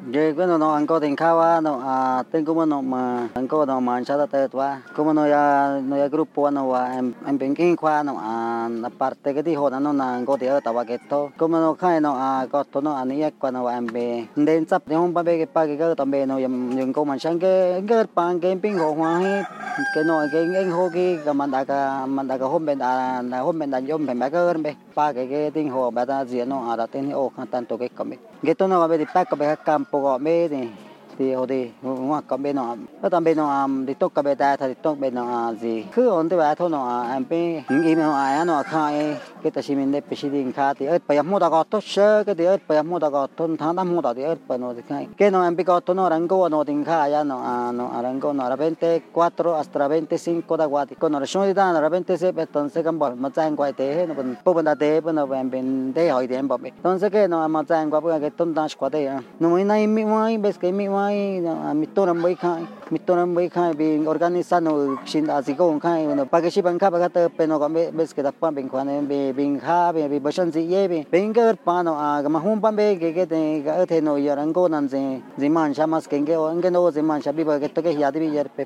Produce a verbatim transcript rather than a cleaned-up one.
Ye bueno no anko tin kawa no a tengo bueno ma anko no ma chada te tua como no ya no ya grupo no wa en en benkin kwa no a aparte que dijo no na anko te ta wa que to como no kai no a ko to no ani ya kwa no wa en be den sap de hom ba be que pa que to be no yam yung ko man sang que que pan que ping ho hwa hi que no que en ho ki ka man da ka man da ka hom be da na hom be da yom be ba que be pa que que tin ho ba da zi no a da tin o tanto que come que to no va be di pa ka be campo go me ni thì ở đây ngoặc có bên nó ở tầm bên nó thì tốt cái bên ta thì tốt bên nó gì cứ ổn thì vậy thôi nó em bên những cái nó ai nó khai cái ta xin mình để bị xin khai thì ở bây giờ mua đó tốt sơ cái thì ở bây giờ mua đó tốt tháng năm mua đó thì ở bây nó thì khai cái nó em bị có nó rằng có nó tiền khai ya nó nó rằng có nó là veinticuatro hasta veinticinco da guati con nó là số đó là veintiséis entonces cái bảo mà trang quay thế nó bên bộ bên ta thế bên nó bên bên thế hỏi thì em bảo entonces cái nó mà trang qua cái tôn ta qua thế nó mới nay mi mai bes cái mi mai mito nam bai khai mito nam bai khai bi organizano shin asiko khai no pa que si ban kha ba ta peno ka bes que ta pa bin khwane bi bin kha bi bi bashan si ye bi bin ka pa no a ma hum pa be que que te ka the no yaran ko nan se ziman shamas que que no ziman shabi ba que to que ya di yer pe